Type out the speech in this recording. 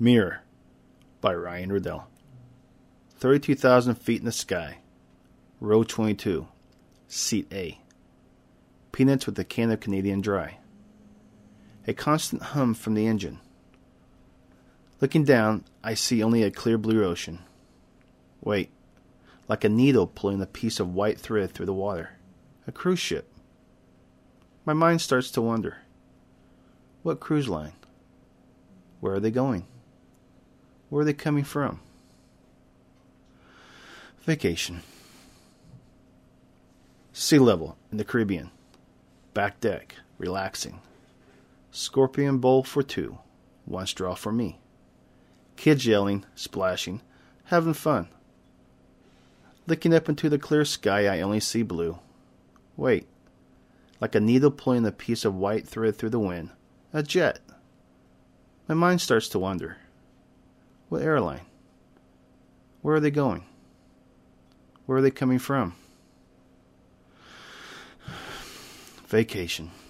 Mirror by Ryan Riddell. 32,000 feet in the sky. Row 22. Seat A. Peanuts with a can of Canadian Dry. A constant hum from the engine. Looking down, I see only a clear blue ocean. Wait, like a needle pulling a piece of white thread through the water. A cruise ship. My mind starts to wonder. What cruise line? Where are they going? Where are they coming from? Vacation. Sea level in the Caribbean. Back deck, relaxing. Scorpion bowl for two. One straw for me. Kids yelling, splashing, having fun. Looking up into the clear sky, I only see blue. Wait, like a needle pulling a piece of white thread through the wind. A jet. My mind starts to wonder. What airline? Where are they going? Where are they coming from? Vacation.